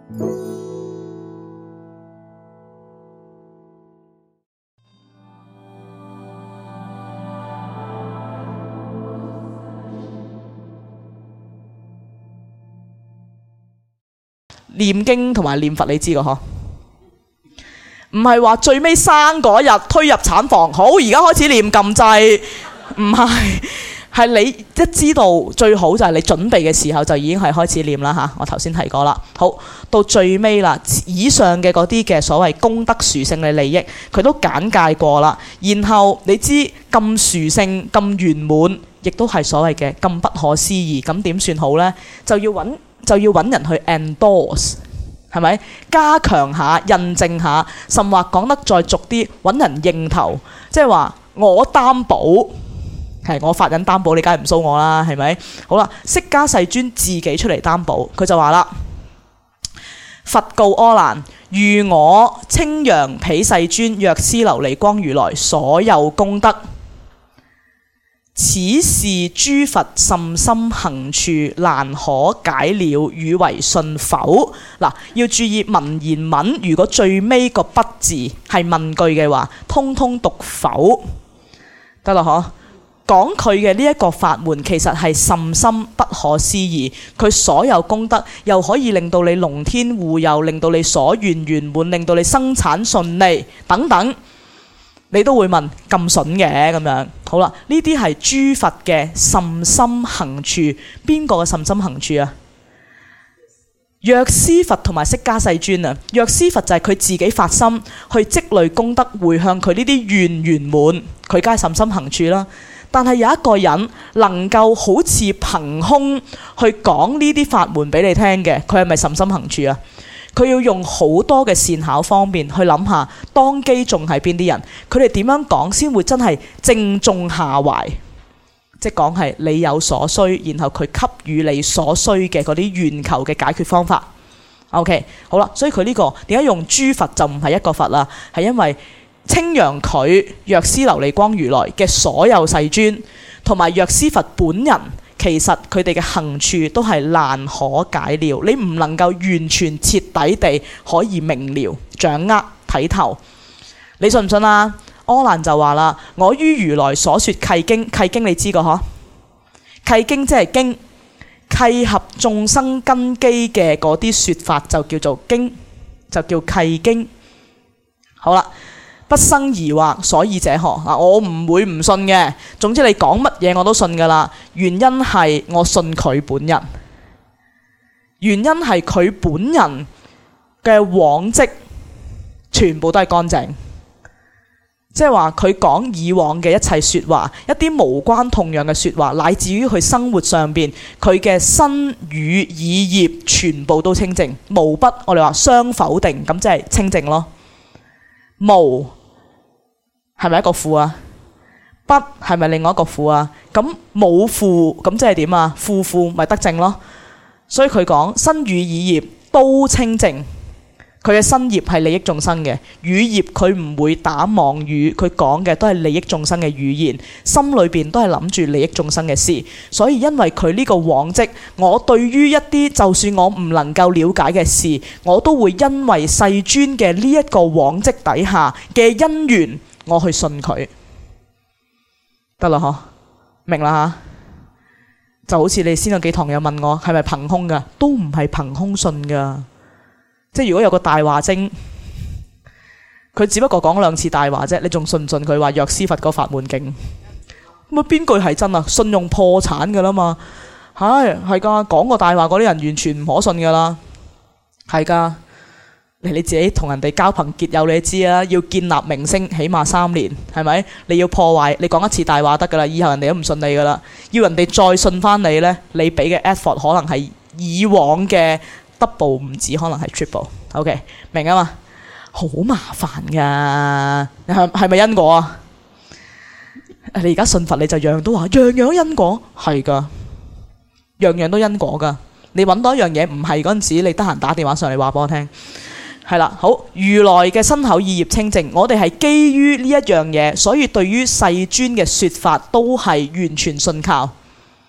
念經同埋念佛你知個嗬？唔係話最尾生嗰日推入產房，好而家開始念撳掣，唔係，係你一知道最好就係你準備嘅時候就已經係開始念啦嚇。我頭先提過啦，好到最尾啦，以上嘅嗰啲嘅所謂功德殊勝嘅利益，佢都簡介過啦。然後你知咁殊勝咁圓滿，亦都係所謂嘅咁不可思議，咁點算好呢？就要揾人去 endorse， 係咪？加強下、印證下，甚或講得再俗啲，揾人認頭，即係話我擔保，係我法人擔保，你梗係唔騷我啦，係咪？好啦，釋迦世尊自己出嚟擔保，佢就話啦：佛告阿難，如我稱揚彼世尊藥師琉璃光如來所有功德，此是諸佛甚深行處，難可解了，汝為信否？嗱，要注意文言文，如果最尾個不字係問句嘅話，通通讀否得啦，嗬？講佢嘅呢一個法門其實係甚深不可思議，佢所有功德又可以令到你龍天護佑，令到你所願圓滿，令到你生產順利等等。你都會問咁筍嘅咁樣，好啦，呢啲係諸佛嘅甚深行處，邊個嘅甚深行處啊？藥師佛同埋釋迦世尊啊，藥師佛就係佢自己發心去積累功德，回向佢呢啲願圓滿，佢梗係甚深行處啦。但係有一個人能夠好似憑空去講呢啲法門俾你聽嘅，佢係咪甚深行處啊？佢要用好多嘅善巧方面去諗下，當機眾係邊啲人，佢哋點樣講先會真係正中下懷，即係講係你有所需，然後佢給予你所需嘅嗰啲願求嘅解決方法。OK， 好啦，所以佢呢個點解用諸佛就唔係一個佛啦？係因為稱揚佢藥師琉璃光如來嘅所有世尊，同埋藥師佛本人。其實佢哋嘅行處都係難可解了，你唔能夠完全徹底地可以明了、掌握、睇透。你信唔信啊？阿難就話啦：我於如來所說契經，契經你知個嗬？契經即係經，契合眾生根基嘅嗰啲說法就叫做經，就叫契經。好啦。不生疑惑，所以者何？嗱，我唔會唔信嘅。總之你講乜嘢我都信噶啦。原因係我信佢本人，原因係佢本人嘅往績全部都係乾淨，即係話佢講以往嘅一切說話，一啲無關痛癢嘅說話，乃至於佢生活上邊佢嘅身語意業全部都清淨，無不我哋話雙否定，咁即係清淨咯。無係咪一個負啊？不係咪另外一個負啊？咁冇負咁即係點啊？負咪得正咯。所以佢講身語意業都清淨，佢嘅身業係利益眾生嘅，語業佢唔會打妄語，佢講嘅都係利益眾生嘅語言，心裏邊都係諗住利益眾生嘅事。所以因為佢呢個往績，我對於一啲就算我唔能夠了解嘅事，我都會因為世尊嘅呢一個往績底下嘅因緣，我去信佢，得啦嗬，明啦吓，就好似你先有幾堂有問我係咪憑空噶，都唔係憑空信噶，即係如果有個大話精，佢只不過講兩次大話啫，你仲信唔信佢話藥師佛個法門勁？咁啊邊句係真啊？信用破產噶啦嘛，係噶，講個大話嗰啲人完全唔可信噶啦，係噶。你自己同人哋交朋結友，你知啦，要建立名聲起碼3年，係咪？你要破壞，你講一次大話得噶啦，以後人哋都唔信你噶啦。要人哋再信翻你呢，你俾嘅 effort 可能係以往嘅 double 唔止，可能係 triple。OK， 明啊嘛？好麻煩噶，係咪因果啊？你而家信佛你就樣樣都話樣樣因果，係噶，樣樣都因果噶。你揾到一樣嘢唔係嗰陣時，你得閒打電話上嚟話俾我聽。係啦，好，如來嘅身口意業清淨，我哋係基於呢一樣嘢，所以對於世尊嘅說法都係完全信靠，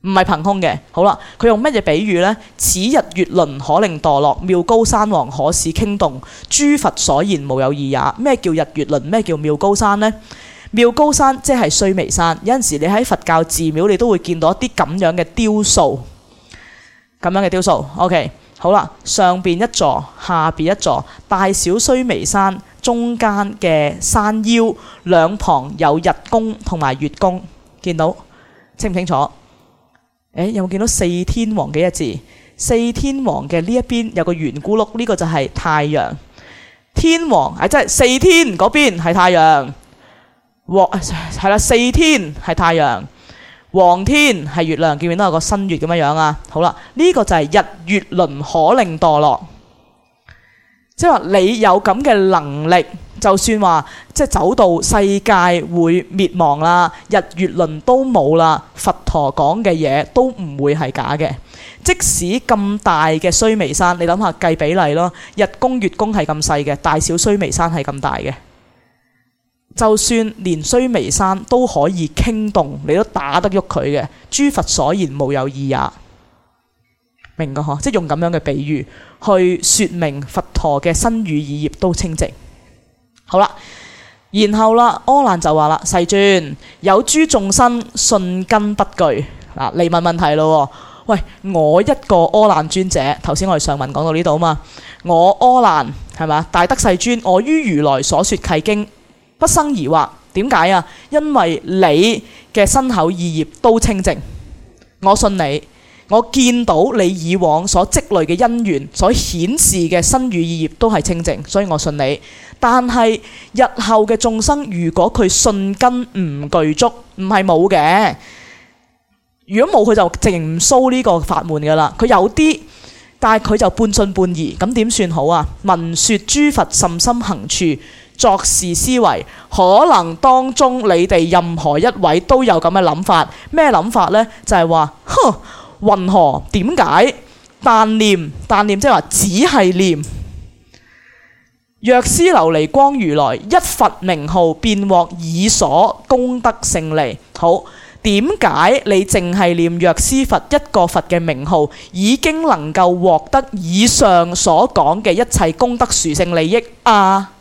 唔係憑空嘅。好啦，佢用乜嘢比喻呢？此日月輪可令墮落，妙高山王可使傾動，諸佛所言無有異也。咩叫日月輪？咩叫妙高山呢？妙高山即係須彌山。有陣時你喺佛教寺廟你都會見到一啲咁樣嘅雕塑，咁樣嘅雕塑。OK， 好啦，上邊一座，下邊一座，大小須彌山中間嘅山腰兩旁有日宮同埋月宮，見到清唔清楚？有冇見到四天王幾個字？四天王嘅呢一邊有個圓咕碌，呢個就係太陽。天王即係四天嗰邊係太陽，係啦，四天係太陽，黃天係月亮，見唔見到有個新月咁樣樣啊？好啦，呢個就係日月輪可令墮落，即係話你有咁嘅能力，就算話即係走到世界會滅亡啦，日月輪都冇啦，佛陀講嘅嘢都唔會係假嘅。即使咁大嘅須彌山，你諗下計比例咯，日宮月宮係咁細嘅，大小須彌山係咁大嘅。就算連須彌山都可以傾動，你都打得喐佢嘅。諸佛所言無有異也，明㗎嗬？即係用咁樣嘅比喻去說明佛陀嘅身語意業都清淨。好啦，然後啦，阿難就話啦：世尊，有諸眾生信根不具。嗱，嚟問問題咯。喂，我一個阿難尊者，頭先我哋上文講到呢度嘛，我阿難係嘛？大德世尊，我於如來所說契經，不生疑惑。點解啊？因為你嘅身口意業都清淨，我信你。我見到你以往所積累嘅因緣，所顯示嘅身語意業都係清淨，所以我信你。但係日後嘅眾生，如果佢信根唔具足，唔係冇嘅。如果冇，佢就淨唔修呢個法門噶啦。佢有啲，但係佢就半信半疑，咁點算好啊？聞說諸佛甚深行處，作是思維，可能當中你哋任何一位都有咁嘅諗法。咩諗法呢？就係話，云何？點解？但念即係話只係念。藥師琉璃光如來一佛名號，便獲以所功德勝利。好，點解你淨係念藥師佛一個佛嘅名號，已經能夠獲得以上所講嘅一切功德殊勝利益啊？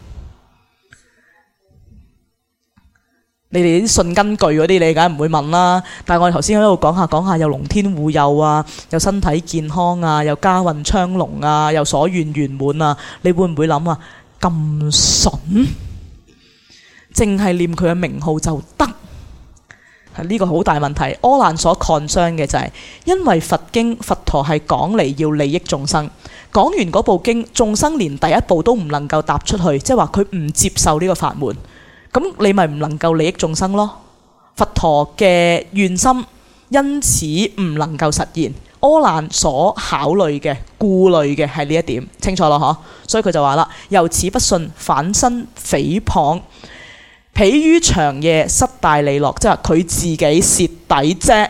你哋啲信根具嗰啲，你梗係唔會問啦。但係我哋頭先喺度講下，又龍天護佑啊，又身體健康啊，又家運昌隆啊，又所願圓滿啊，你會唔會諗啊？咁筍，淨係念佢嘅名號就得？係呢個好大問題。阿難所 concern 嘅就係，因為佛經佛陀係講嚟要利益眾生，講完嗰部經，眾生連第一步都唔能夠踏出去，即係話佢唔接受呢個法門。咁你咪唔能夠利益眾生咯？佛陀嘅願心因此唔能夠實現。阿難所考慮嘅、顧慮嘅係呢一點，清楚咯嗬？所以佢就話啦：由此不信，反身誹謗，彼於長夜失大利樂，即係佢自己蝕底啫。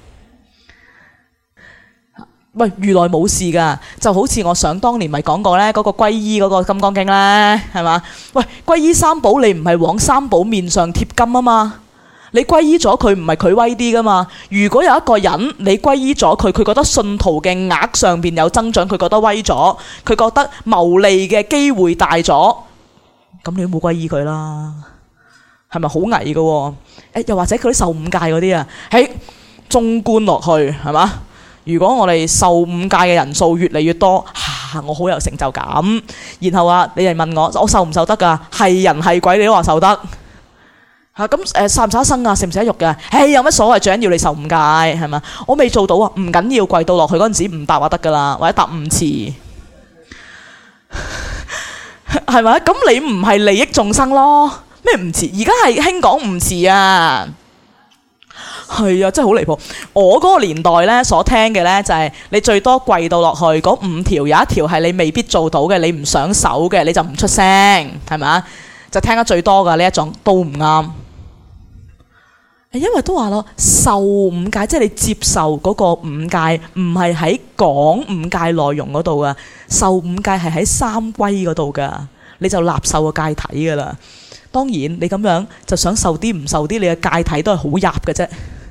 喂，如來冇事噶，就好似我想當年咪講過呢，嗰個皈依嗰個金剛經呢，係嘛？喂，皈依三寶，你唔係往三寶面上貼金啊嘛？你皈依咗佢，唔係佢威啲噶嘛？如果有一個人你皈依咗佢，佢覺得信徒嘅額上邊有增長，佢覺得威咗，佢覺得牟利嘅機會大咗，咁你都冇皈依佢啦，係咪好危噶？又或者佢啲受五戒嗰啲啊，縱觀落去係嘛？如果我哋受五戒嘅人數越嚟越多，我好有成就感。然後你哋問我受唔受得㗎？係人係鬼你都話受得。咁殺唔殺生啊？食唔食得肉嘅？有乜所謂？最緊要你受五戒係嘛？我未做到啊，唔緊要，跪到落去嗰陣時唔答就得㗎啦，或者答5次，係咪？咁你唔係利益眾生咯？咩唔遲？而家係興講唔遲啊！係啊，真係好離譜。我嗰個年代呢，所聽嘅呢，就係你最多跪到落去嗰5條，有一條係你未必做到嘅，你唔想守嘅，你就唔出聲，係咪？就聽得最多㗎呢一種都唔啱。因為都話咯，受五戒即係你接受嗰個五戒，唔係喺講五戒內容嗰度㗎。受五戒係喺三歸嗰度㗎，你就納受個戒體㗎啦。當然你咁樣就想受啲唔受啲，你嘅戒體都係好入嘅啫。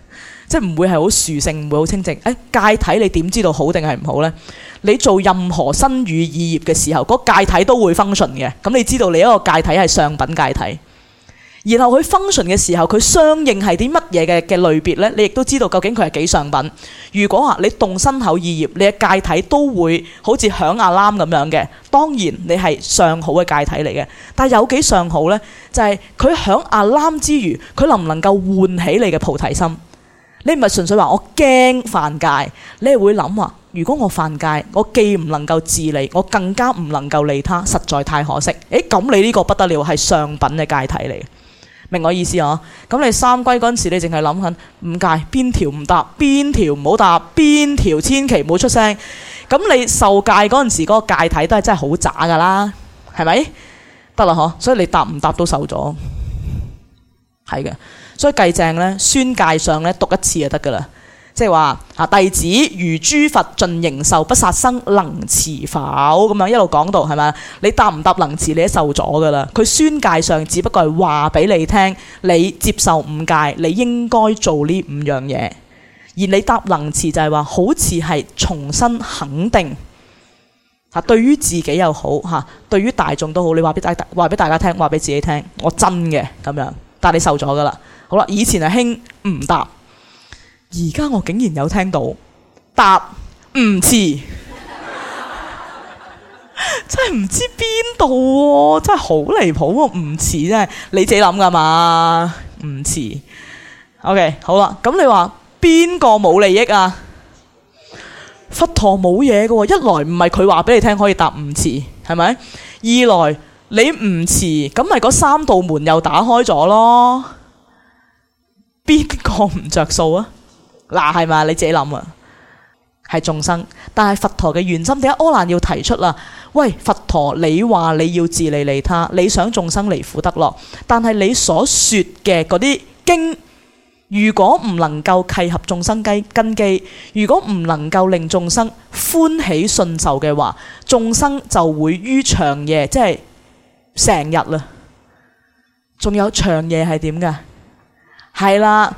即係唔會係好殊勝，唔會好清淨。戒體你點知道好定係唔好呢？你做任何身語意業嘅時候，嗰戒體都會 function 嘅。咁你知道你一個戒體係上品戒體。然後佢 function 嘅時候，佢相應係啲乜嘢嘅類別呢？你亦都知道究竟佢係幾上品。如果話你動身口意業，你嘅戒體都會好似響阿啷咁樣嘅，當然你係上好嘅戒體嚟嘅。但係有幾上好呢？就係佢響阿啷之餘，佢能唔能夠喚起你嘅菩提心？你唔係純粹話我驚犯戒，你係會諗話，如果我犯戒，我既唔能夠自利，我更加唔能夠利他，實在太可惜。咁你呢個不得了，係上品嘅戒體嚟嘅。明我意思啊？咁你三歸嗰陣時，你淨係諗緊五戒邊條唔答，邊條唔好答，邊條千祈唔好出聲。咁你受戒嗰陣時，嗰個戒體都係真係好渣噶啦，係咪？得啦嗬，所以你答唔答都受咗，係嘅。所以計正咧，宣戒上咧讀一次就得噶啦。即係話弟子如諸佛盡形壽，不殺生能持否？咁樣一路講到係咪？你答唔答能持，你都受咗噶啦。佢宣戒上只不過係話俾你聽，你接受五戒，你應該做呢五樣嘢。而你答能持就係話，好似係重新肯定對於自己又好對於大眾都好，你話俾大家聽，話俾自己聽，我真嘅咁樣。但係你受咗噶啦。好啦，以前係興唔答。而家我竟然有聽到答唔持，真係唔知邊度喎，真係好離譜喎！唔持真係你自己諗噶嘛？唔持 OK 好啦，咁你話邊個冇利益啊？佛陀冇嘢嘅喎，一來唔係佢話俾你聽可以答唔持，係咪？二來你唔持，咁咪嗰三道門又打開咗咯？邊個唔着數啊？嗱，係咪？你自己諗啊，係眾生，但係佛陀嘅原心點解阿難要提出啦？喂，佛陀，你話你要自利利他，你想眾生離苦得樂，但係你所說嘅嗰啲經，如果唔能夠契合眾生根基，如果唔能夠令眾生歡喜信受嘅話，眾生就會於長夜，即係成日啦。仲有長夜係點㗎？係啦。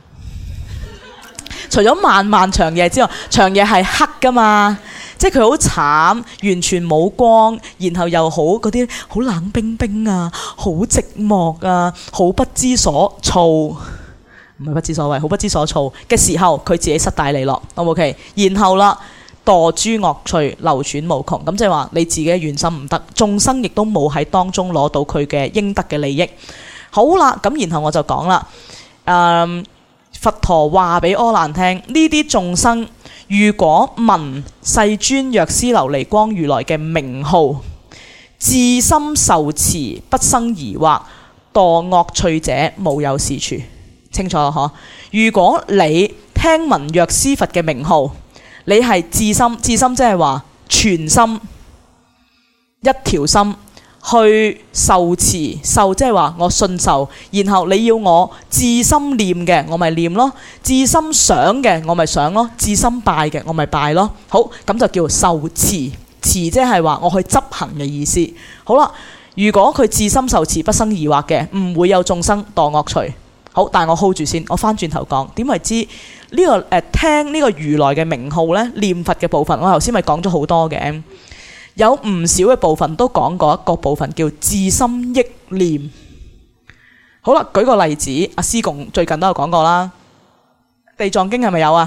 除咗漫漫長夜之外，長夜係黑噶嘛，即係佢好慘，完全冇光，然後又好嗰啲好冷冰冰啊，好寂寞啊，好不知所措，唔係不知所謂，好不知所措嘅時候，佢自己失大利樂 ，OK， 然後啦，墮諸惡趣，流轉無窮，咁即係話你自己嘅願心唔得，眾生亦都冇喺當中攞到佢嘅應得嘅利益。好啦，咁然後我就講啦，佛陀話俾阿難聽，呢啲眾生如果聞世尊藥師琉璃光如來嘅名號，至心受持，不生疑惑，墮惡趣者無有是處。清楚嗬？如果你聽聞藥師佛嘅名號，你係至心，至心即係話全心一條心去受持，受即係話我信受，然後你要我至心念嘅，我咪念咯；至心想嘅，我咪想咯；至心拜嘅，我咪拜咯。好，咁就叫受持，持即係話我去執行嘅意思。好啦，如果佢至心受持，不生疑惑嘅，唔會有眾生墮惡趣。好，但係我 hold 住先，我翻轉頭講點為之呢個聽呢個如來嘅名號呢？念佛嘅部分，我頭先咪講咗好多嘅。有唔少嘅部分都講過一個部分叫至心憶念。好啦，舉個例子，阿師公最近都有講過啦。地藏經係咪有啊？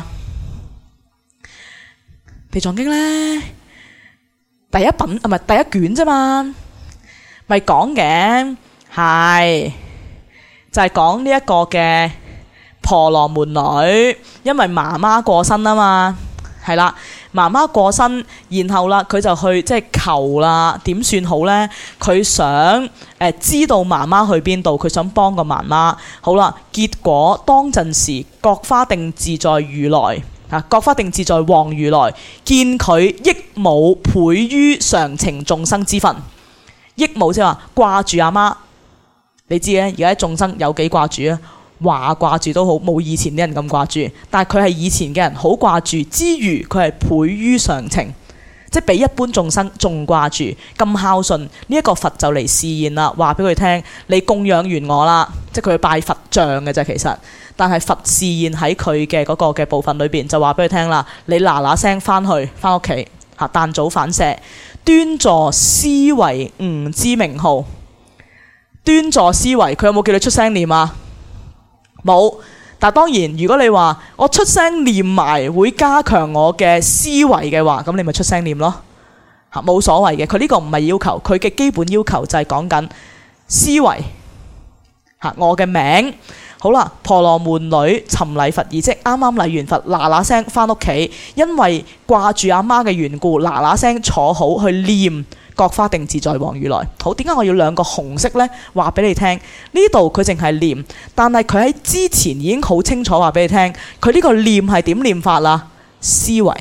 地藏經呢，第一品唔係第一卷啫嘛，咪講嘅係就係講呢一個嘅婆羅門女，因為媽媽過身啊嘛，係啦。媽媽過身，然後啦，佢就去即係求啦，點算好呢？佢想知道媽媽去邊度，佢想幫個媽媽。好啦，結果當陣時，覺華定自在如來覺華定自在王如來見佢憶母倍於常情眾生之分。憶母即係話掛住阿媽，你知嘅，而家眾生有幾掛住啊？話掛住都好，冇以前啲人咁掛住，但係佢係以前嘅人好掛住之餘，佢係倍於常情，即係比一般眾生仲掛住，咁孝順。呢一個佛就嚟示現啦，話俾佢聽，你供養完我啦，即係佢去拜佛像嘅啫。其實但係佛示現喺佢嘅嗰個嘅部分裏邊，就話俾佢聽啦，你嗱嗱聲翻屋企嚇，彈早反射，端坐思維吾之名號。端坐思維，佢有冇叫你出聲念啊？冇。但當然，如果你話我出聲念埋會加強我嘅思維嘅話，咁你咪出聲念咯，冇所謂嘅。佢呢個唔係要求，佢嘅基本要求就係講緊思維我嘅名。好啦，婆羅門女尋禮佛已，即啱啱禮完佛，嗱嗱聲翻屋企，因為掛住阿媽嘅緣故，嗱嗱聲坐好去念覺華定自在王如來。好，點解我要兩個紅色呢？話俾你聽，呢度佢淨係念，但係佢喺之前已經好清楚話俾你聽，佢呢個念係點念法啦？思維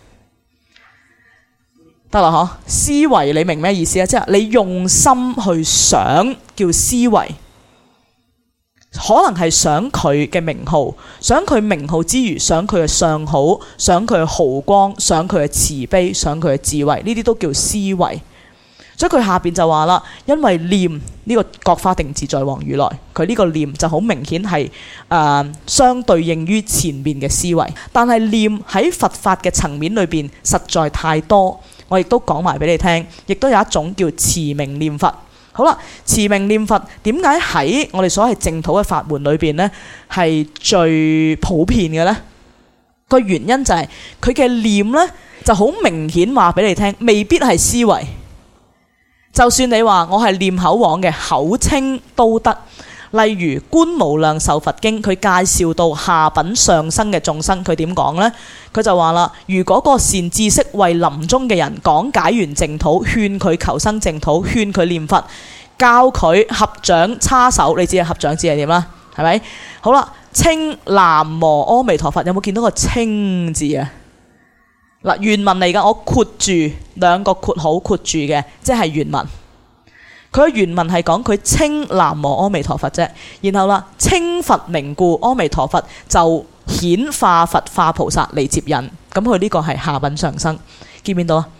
得啦，嗬？思維你明咩意思啊？即係你用心去想，叫思維。可能係想佢嘅名號，想佢名號之餘，想佢嘅相好，想佢嘅豪光，想佢嘅慈悲，想佢嘅智慧，呢啲都叫思維。所以佢下邊就話啦，因為念呢個覺華定自在王如來，佢呢個念就好明顯係相對應於前面嘅思維。但係念喺佛法嘅層面裏邊實在太多，我亦都講埋俾你聽，亦都有一種叫持名念佛。好啦，持名念佛點解喺我哋所謂淨土嘅法門裏邊呢係最普遍嘅呢？個原因就係佢嘅念呢就好明顯話俾你聽，未必係思維。就算你話我係念口簧嘅口稱都得。例如《觀無量壽佛經》，佢介紹到下品上生嘅眾生，佢點講呢？佢就話啦，如果個善知識為臨終嘅人講解完淨土，勸佢求生淨土，勸佢念佛，教佢合掌叉手，你知啊合掌字係點啦？係咪？好啦，稱南無阿彌陀佛，有冇見到個稱字啊？嗱，原文嚟㗎，我括住兩個括號括住嘅，即係原文。佢嘅原文係講佢稱南無阿彌陀佛啫，然後啦，稱佛名故，阿彌陀佛就顯化佛化菩薩嚟接引，咁佢呢個係下品上生，見唔見到啊？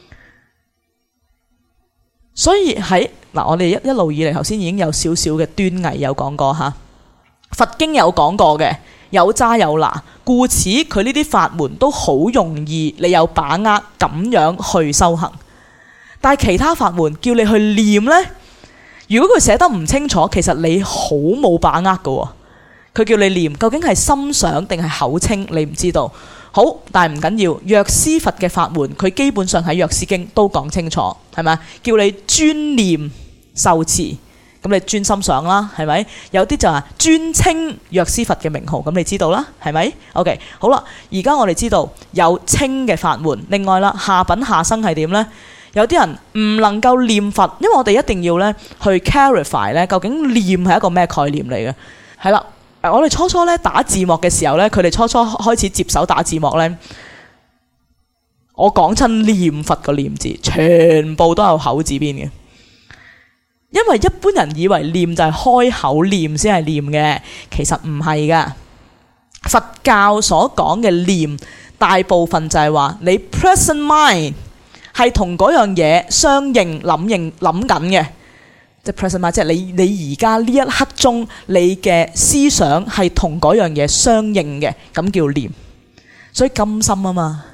所以喺我哋一路以嚟頭先已經有少少嘅端倪有講過嚇，佛經有講過嘅，有揸有拿，故此佢呢啲法門都好容易，你有把握咁樣去修行。但係其他法門叫你去念呢，如果佢寫得唔清楚，其實你好冇把握㗎喎。佢叫你念，究竟係心想定係口稱，你唔知道。好，但係唔緊要。藥師佛嘅法門，佢基本上喺藥師經都講清楚，係咪？叫你專念受持，咁你專心想啦，係咪？有啲就係專稱藥師佛嘅名號，咁你知道啦，係咪 ？OK， 好啦，而家我哋知道有稱嘅法門。另外啦，下品下生係點呢？有啲人唔能夠念佛，因為我哋一定要咧去 clarify 咧，究竟念係一個咩概念嚟嘅？係啦，我哋初初咧打字幕嘅時候咧，佢哋初初開始接手打字幕咧，我講親念佛個念字，全部都有口字邊嘅，因為一般人以為念就係開口念先係念嘅，其實唔係噶。佛教所講嘅念，大部分就係話你 present mind。係同嗰樣嘢相應諗緊嘅，即係 present mind，即係你而家呢一刻鐘你嘅思想係同嗰樣嘢相應嘅，咁叫念。所以甘心啊嘛，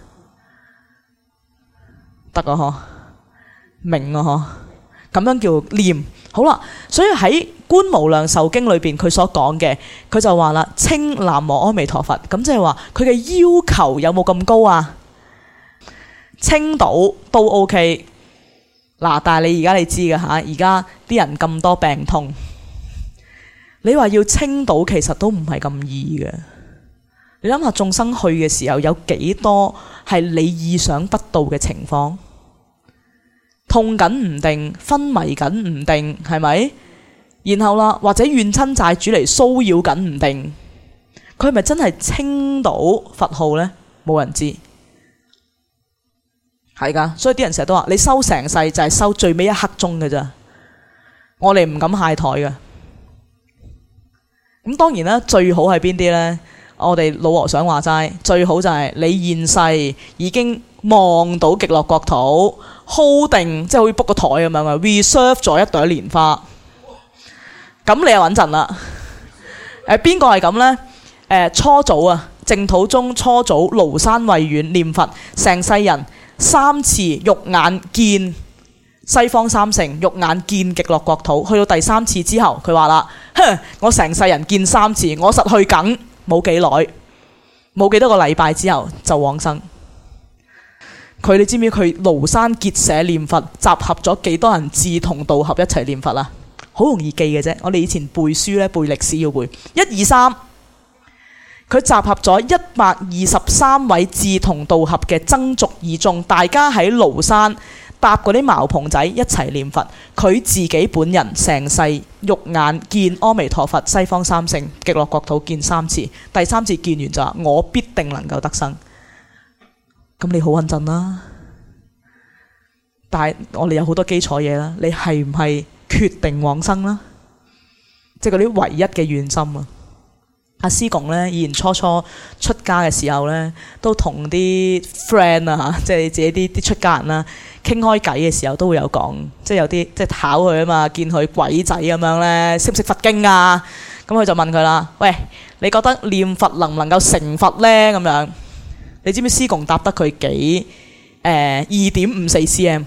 得啊嗬，明啊嗬，咁樣叫念。好啦，所以喺《觀無量壽經》裏邊佢所講嘅，佢就話啦，稱南無阿彌陀佛，咁即係話佢嘅要求有冇咁高啊？稱到都 OK 嗱，但係你而家你知㗎吓，而家啲人咁多病痛，你話要稱到其實都唔係咁易嘅。你諗下眾生去嘅時候有幾多係你意想不到嘅情況，痛緊唔定，昏迷緊唔定，係咪？然後啦，或者怨親債主嚟騷擾緊唔定，佢係咪真係稱到佛號呢？冇人知。係噶，所以啲人成日都話你修成世就係修最尾一刻鐘嘅咋，我哋唔敢懈怠嘅。咁當然啦，最好係邊啲呢？我哋老和尚話齋，最好就係你現世已經望到極樂國土 ，hold 定，即係好似 book 個台咁樣啊 ，reserve 咗一朵蓮花，咁你又穩陣啦。邊個係咁呢？ 初祖啊，淨土宗初祖廬山慧遠念佛，成世人3次肉眼見西方三聖，肉眼見極樂國土。去到第3次之後，佢話啦：我成世人見3次，我實去緊。冇幾耐，冇幾多個禮拜之後就往生。你知唔知佢廬山結社念佛，集合咗幾多人志同道合一齊念佛啊？好容易記嘅啫。我哋以前背書咧，背歷史要背1、2、3。佢集合咗123位志同道合嘅僧俗二眾，大家喺廬山搭嗰啲茅棚仔一齊念佛。佢自己本人成世肉眼見阿彌陀佛、西方三聖、極樂國土見3次，第3次見完就話：我必定能夠得生。咁你好穩陣啦。但係我哋有好多基礎嘢啦，你係唔係決定往生啦？即係嗰啲唯一嘅願心啊！阿師公咧，以前初出家嘅時候咧，都同啲 friend 啊，即係自己啲出家人啦，傾開偈嘅時候都會有講，即係有啲即係考佢啊嘛，見佢鬼仔咁樣咧，識唔識佛經啊？咁佢就問佢啦：喂，你覺得念佛能唔能夠成佛咧？咁樣，你知唔知師公答得佢幾2.54 cm？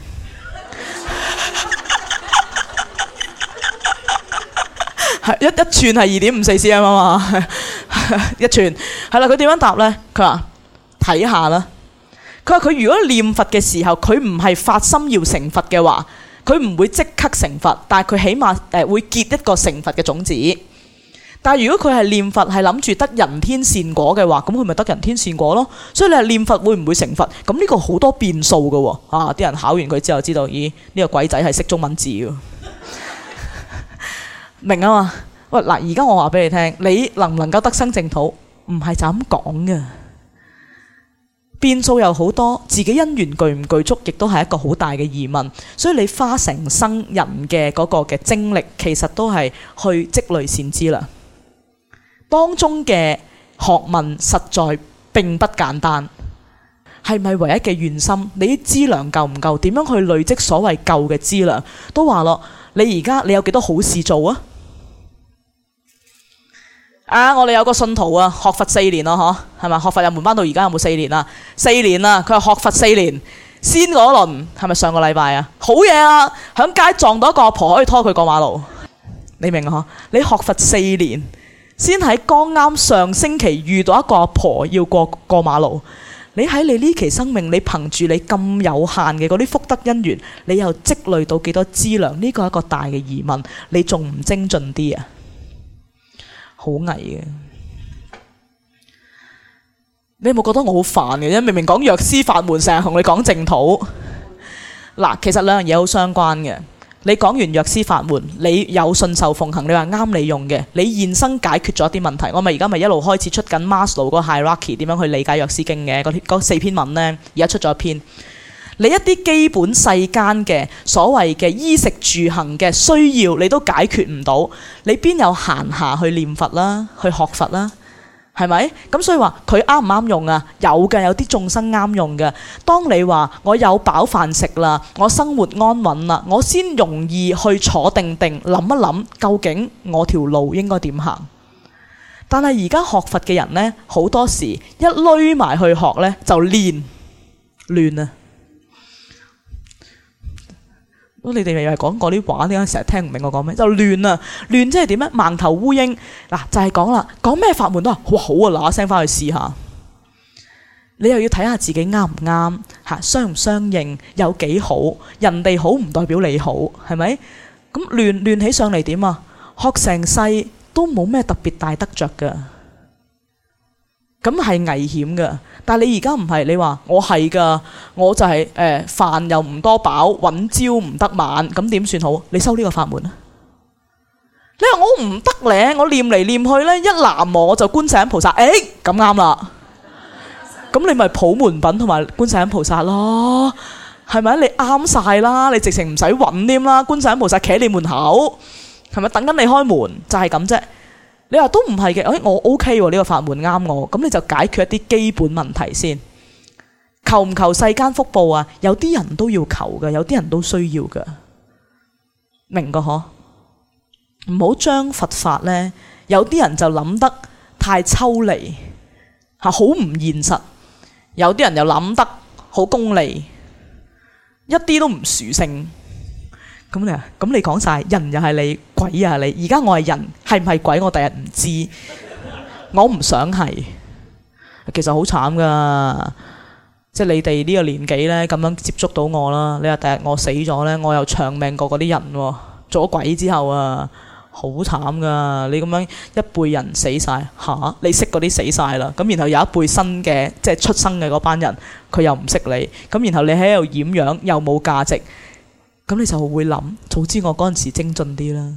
係一寸係2.54 cm 啊嘛，一寸係啦。佢點樣答呢？佢話睇下啦。佢話佢如果念佛嘅時候，佢唔係發心要成佛嘅話，佢唔會即刻成佛，但係佢起碼會結一個成佛嘅種子。但係如果佢係念佛係諗住得人天善果嘅話，咁佢咪得人天善果咯。所以你係念佛會唔會成佛？咁呢個好多變數㗎喎。啊，啲人考完佢之後知道，咦，呢個鬼仔係識中文字㗎。明啊嘛？喂，嗱，而家我話俾你聽，你能唔能夠得生淨土，唔係就咁講嘅，變數有好多，自己因緣具唔具足，亦都係一個好大嘅疑問。所以你花成生人嘅嗰個嘅精力，其實都係去積累善知啦。當中嘅學問實在並不簡單，係咪唯一嘅願心？你啲資糧夠唔夠？點樣去累積所謂夠嘅資糧？都話咯，你而家你有幾多好事做啊？我哋有個信徒啊，學佛4年咯，嗬，係咪？學佛入門班到而家有冇4年啊？4年啦，佢話學佛4年，先嗰輪係咪上個禮拜啊？好嘢啊！響街撞到一個阿婆可以拖佢過馬路，你明啊？你學佛4年，先喺剛啱上星期遇到一個阿婆要過馬路，你喺你呢期生命，你憑住你咁有限嘅嗰啲福德因緣，你又積累到幾多資糧？呢個係一個大嘅疑問，你仲唔精進啲啊？好危嘅，你有冇覺得我好煩嘅啫？明明講藥師法門，成日同你講淨土。嗱，其實兩樣嘢好相關嘅。你講完藥師法門，你有信受奉行，你話啱你用嘅，你現生解決咗啲問題。我咪而家咪一路開始出緊 Maslow 嗰個 hierarchy 點樣去理解藥師經嘅嗰4篇文呢？而家出咗一篇。你一啲基本世間嘅所謂嘅衣食住行嘅需要，你都解決唔到，你邊有閒暇去念佛啦，去學佛啦，係咪？咁所以話佢啱唔啱用啊？有嘅，有啲眾生啱用嘅。當你話我有飽飯食啦，我生活安穩啦，我先容易去坐定定諗一諗，究竟我條路應該點行？但係而家學佛嘅人呢，好多時一攏埋去學呢，就亂啊！你哋咪又係講嗰啲話，點解成日聽唔明我講咩？就亂啊！亂即係點咧？盲頭烏蠅嗱，就係講啦，講咩法門都話哇好啊，嗱聲翻去試下。你又要睇下自己啱唔啱嚇，相唔相應，有幾好？人哋好唔代表你好，係咪？咁亂起上嚟點啊？學成世都冇咩特別大得着㗎，咁係危險㗎。但係你而家唔係，你話我係㗎，我就係飯又唔多飽，揾朝唔得晚，咁點算好？你修呢個法門啊？你話我唔得咧，我念嚟念去咧，一南無我就觀世音菩薩，咁啱啦。咁你咪普門品同埋觀世音菩薩咯，係咪？你啱晒啦，你直情唔使揾添啦，觀世音菩薩企喺你門口，係咪等緊你開門？就係咁啫。你話都唔係嘅，我 OK 喎，呢個法門啱我，咁你就解決一啲基本問題先。求唔求世間福報啊？有啲人都要求嘅，有啲人都需要嘅，明個嗬？唔好將佛法呢，有啲人就諗得太抽離嚇，好唔現實。有啲人又諗得好功利，一啲都唔殊勝。咁你講晒，人又係你，鬼又係你。而家我係人，係唔係鬼？我第日唔知，我唔想係。其實好慘噶，即係你哋呢個年紀呢，咁樣接觸到我啦。你話第日我死咗呢，我又長命過嗰啲人喎。做咗鬼之後啊，好慘噶！你咁樣一輩人死晒嚇，你識嗰啲死晒啦。咁然後有一輩新嘅，即係出生嘅嗰班人，佢又唔識你。咁然後你喺度掩樣，又冇價值。咁你就會諗，早知我嗰陣時精進啲啦。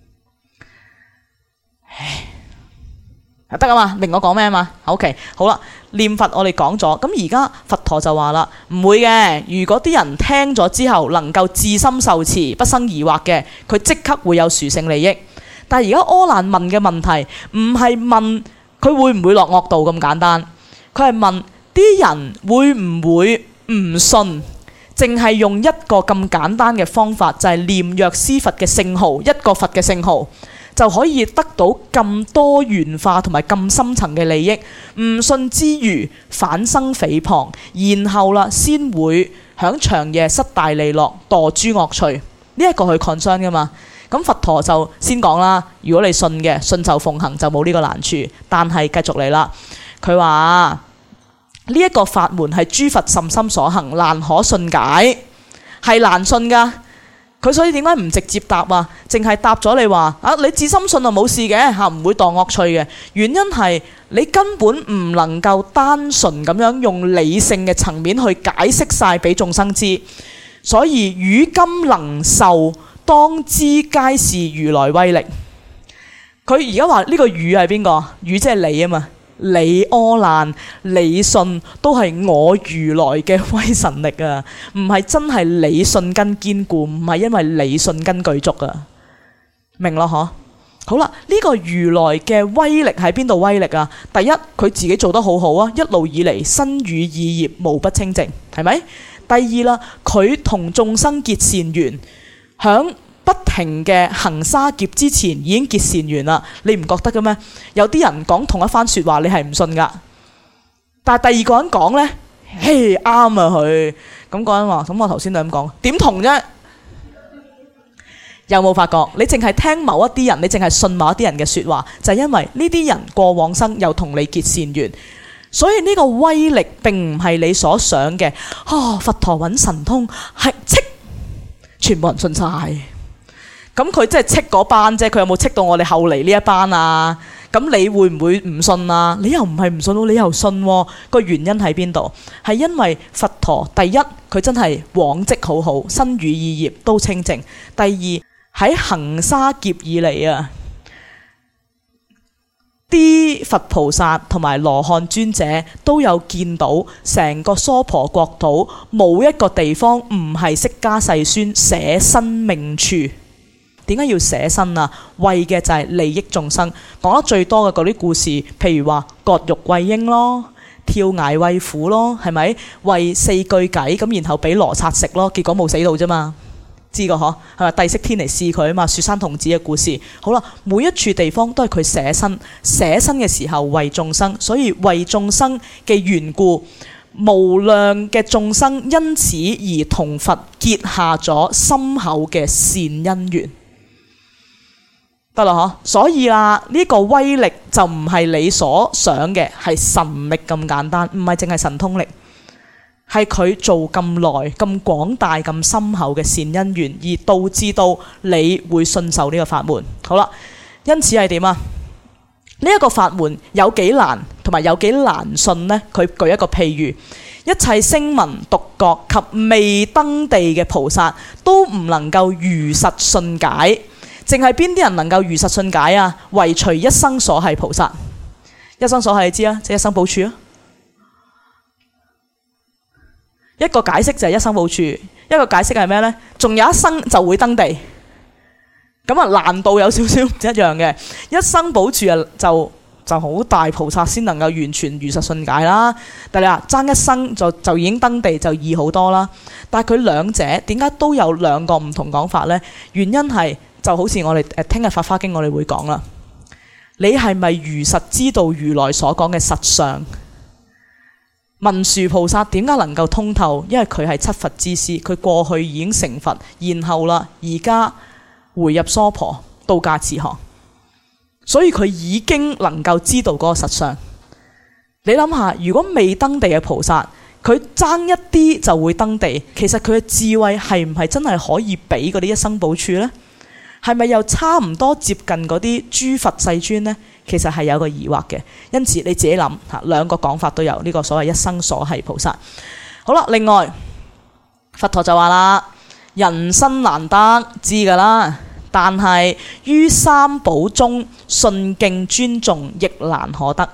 得啊嘛，明我講咩啊嘛 ？OK， 好啦，念佛我哋講咗，咁而家佛陀就話啦，唔會嘅。如果啲人聽咗之後能夠至心受持，不生疑惑嘅，佢即刻會有殊勝利益。但係而家阿難問嘅問題，唔係問佢會唔會落惡道咁簡單，佢係問啲人會唔會唔信？淨係用一個咁簡單嘅方法，就係念藥師佛嘅聖號，一個佛嘅聖號就可以得到咁多元化同埋咁深層嘅利益。唔信之餘反生誹謗，然後啦先會響長夜失大利樂，墮諸惡趣。呢一個係 concern 噶嘛。咁佛陀就先講啦，如果你信嘅，信就奉行，就冇呢個難處。但係繼續嚟啦，佢話呢一個法門係諸佛甚深所行，難可信解，係難信噶。佢所以點解唔直接答啊？淨係答咗你話啊，你自心信就冇事嘅嚇，唔會墮惡趣嘅。原因係你根本唔能夠單純咁樣用理性嘅層面去解釋晒俾眾生知。所以汝今能受，當知皆是如來威力。佢而家話呢個汝係邊個？汝即係你啊嘛。你阿難，你信都係我如來嘅威神力啊，唔係真係你信根堅固，唔係因為你信根具足啊，明咯嗬？好啦，呢個如來嘅威力喺邊度威力啊？第一，佢自己做得好好啊，一路以嚟身語意業無不清淨，係咪？第二啦，佢同眾生結善緣，響不停嘅行沙劫之前已經結善緣啦，你唔覺得嘅咩？有啲人講同一番説話，你係唔信噶，但係第二個人講呢，嘿啱啊佢，咁個人話，咁我頭先都咁講，點同啫？有冇發覺？你淨係聽某一啲人，你淨係信某一啲人嘅説話，就係因為呢啲人過往生又同你結善緣，所以呢個威力並唔係你所想嘅。佛陀揾神通係戚，全部人信晒。咁佢即係戚嗰班啫，佢有冇戚到我哋後嚟呢一班啊？咁你會唔會唔信啊？你又唔係唔信喎，你又信喎。個原因喺邊度？係因為佛陀第一，佢真係往績好好，身語意業都清淨。第二，喺行沙劫以嚟啊，啲佛菩薩同埋羅漢尊者都有見到成個娑婆國土冇一個地方唔係釋迦世孫捨身命處。點解要捨身啊？為嘅就係利益眾生。講得最多嘅嗰啲故事，譬如話割肉餵鷹咯，跳崖餵虎咯，係咪？餵四句偈咁，然後俾羅剎食咯，結果冇死到啫嘛。知個嗬？係咪帝釋天嚟試佢啊嘛？雪山童子嘅故事。好啦，每一處地方都係佢捨身，捨身嘅時候為眾生，所以為眾生嘅緣故，無量嘅眾生因此而同佛結下咗深厚嘅善因緣。得啦嗬，所以啦，呢個威力就唔係你所想嘅係神力咁簡單，唔係淨係神通力，係佢做咁耐、咁廣大、咁深厚嘅善因緣，而導致到你會信受呢個法門。好啦，因此係點啊？呢一個法門有幾難，同埋有幾難信呢？佢舉一個譬喻，一切聲聞獨覺及未登地嘅菩薩都唔能夠如實信解。淨係邊啲人能夠如實信解啊？唯除一生所繫菩薩，一生所繫你知啊，即係一生補處啊。一個解釋就係一生補處，一個解釋係咩呢？仲有一生就會登地，咁啊難度有少少唔一樣嘅。一生補處啊就好大菩薩先能夠完全如實信解啦。但係你話爭一生就已經登地就易好多啦。但係佢兩者點解都有兩個唔同講法呢？原因係就好似我哋聽日法華經我哋會講啦。 你係咪如實知道如來所講嘅實相？文殊菩薩點解能夠通透？因為佢係七佛之師，佢過去已經成佛，然後啦，而家回入娑婆到家慈航，所以佢已經能夠知道嗰個實相。你諗下，如果未登地嘅菩薩，佢爭一啲就會登地，其實佢嘅智慧係唔係真係可以比嗰啲一生補處呢？係咪又差唔多接近嗰啲諸佛世尊呢？其實係有個疑惑嘅，因此你自己諗嚇，兩個講法都有呢個所謂一生所繫菩薩。好啦，另外佛陀就話啦，人身難得，知㗎啦，但係於三寶中信敬尊重亦難可得，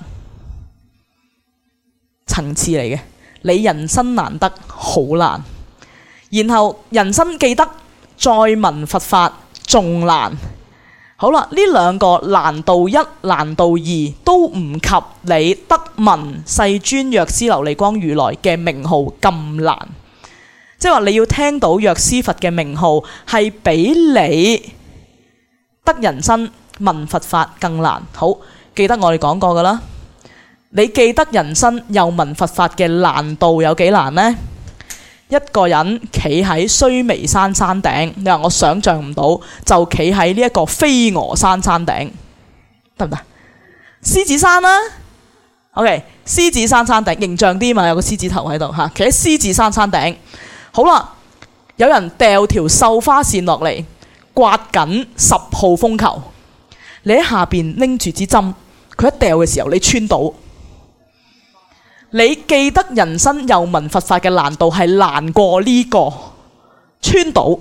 層次嚟嘅。你人身難得好難，然後人身記得再聞佛法仲難。好啦，呢兩個難度一、難度二都唔及你得聞世尊藥師琉璃光如來嘅名號咁難。即係話你要聽到藥師佛嘅名號，係比你得人身聞佛法更難。好，記得我哋講過噶啦。你記得人身又聞佛法嘅難度有幾難呢？一個人企喺須彌山山頂，你話我想象唔到，就企喺呢一個飛鵝山山頂，得唔得？獅子山啦，OK， 獅子山山頂形象啲嘛，有個獅子頭喺度嚇，企喺獅子山山頂。好啦，有人掉條繡花線落嚟，刮緊10號風球，你喺下邊拎住支針，佢一掉嘅時候你穿到。你記得人身又聞佛法嘅難度係難過呢個穿到。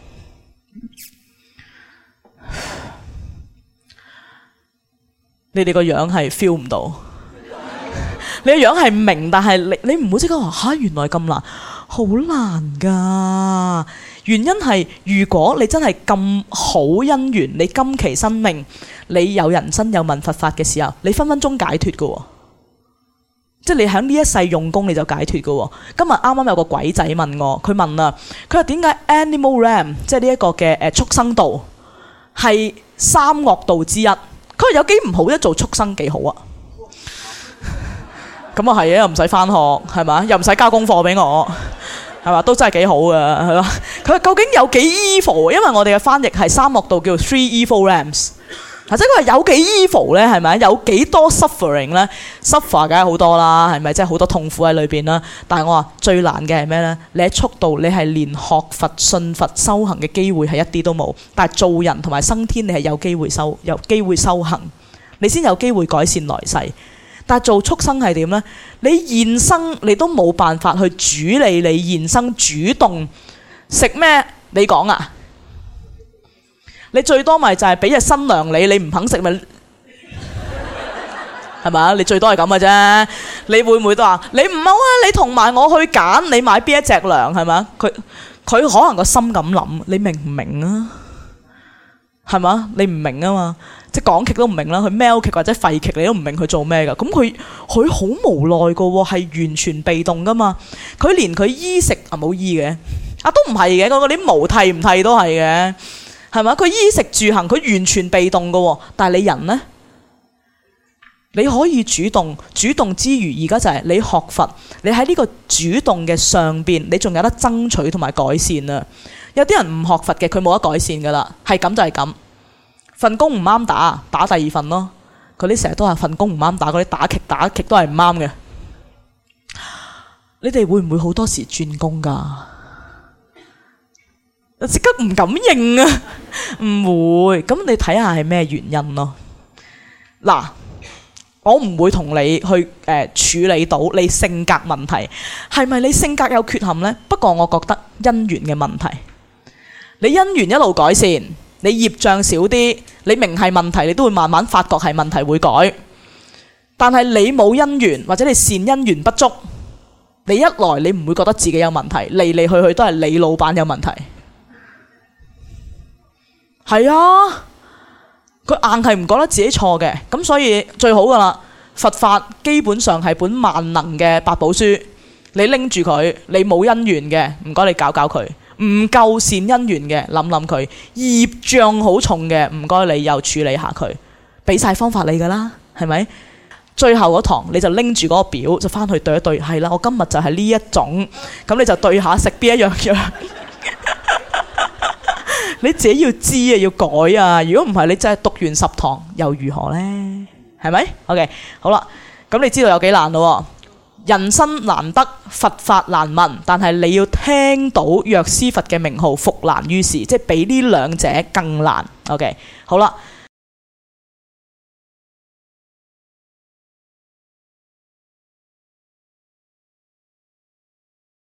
你哋個樣係 feel 唔到，你個樣係明，但係你唔好即刻話嚇，原來咁難，好難㗎。原因係如果你真係咁好姻緣，你今期生命你有人身有聞佛法嘅時候，你分分鐘解脫㗎喎。即係你喺呢一世用功你就解脫嘅喎。今日啱啱有個鬼仔問我，佢問啊，佢話點解 Animal Realm 即係呢一個嘅畜生道係三惡道之一？佢話有幾唔好啫，做畜生幾好啊？咁啊係啊，又唔使返學係嘛，又唔使交功課俾我係嘛，都真係幾好嘅係嘛。佢話究竟有幾 evil？因為我哋嘅翻譯係三惡道叫 Three Evil Realms。即係佢話有幾 evil 咧，係咪？有幾多 suffering 咧 ？suffer 梗係好多啦，係咪？即係好多痛苦喺裏邊啦。但係我話最難嘅係咩咧？你喺速度，你係連學佛、信佛、修行嘅機會係一啲都冇。但係做人同埋生天，你係有機會修行，你先有機會改善來世。但係做畜生係點咧？你現生你都冇辦法去主理你現生主動食咩？你講啊？你最多咪就係俾隻新糧你唔肯食咪係咪？你最多係咁嘅啫。你會唔會都話你唔好啊？你同埋我去揀，你買邊一隻糧係咪？佢可能個心咁諗，你明唔明啊？係嘛？你唔明啊嘛？即係講極都唔明啦。佢喵極或者廢極，你都唔明佢做咩㗎？咁佢好無奈㗎喎，係完全被動㗎嘛。佢連佢衣食冇衣嘅都唔係嘅，嗰啲毛剃唔剃都係嘅。係嘛？佢衣食住行，佢完全被動嘅喎。但係你人呢？你可以主動，主動之餘，而家就係你學佛，你喺呢個主動嘅上邊，你仲有得爭取同埋改善啊！有啲人唔學佛嘅，佢冇得改善噶啦，係咁就係咁。份工唔啱打第二份咯。佢啲成日都話份工唔啱打，嗰啲打極都係唔啱嘅。你哋會唔會好多時轉工㗎？即刻唔敢認啊！唔會，咁你睇下係咩原因咯？嗱，我唔會同你去處理到你性格問題，係咪你性格有缺陷呢？不過我覺得因緣嘅問題，你因緣一路改善，你業障少啲，你明係問題，你都會慢慢發覺係問題會改。但係你冇因緣或者你善因緣不足，你一來你唔會覺得自己有問題，嚟嚟去去都係你老闆有問題。係啊，佢硬係唔覺得自己錯嘅，咁所以最好噶啦。佛法基本上係本萬能嘅百寶書，你拎住佢，你冇因緣嘅，唔該你搞搞佢；唔夠善因緣嘅，諗諗佢；業障好重嘅，唔該你又處理下佢。 俾晒方法你㗎啦，係咪？最後嗰堂你就拎住嗰個表就翻去對一對，係啦，我今日就係呢一種，咁你就對下食邊一樣藥。你自己要知啊，要改啊！如果唔係，你真係讀完10堂又如何呢？係咪 ？OK， 好啦，咁你知道有幾難咯？人生難得，佛法難聞，但係你要聽到藥師佛嘅名號，復難於是，即係比呢兩者更難。OK， 好啦。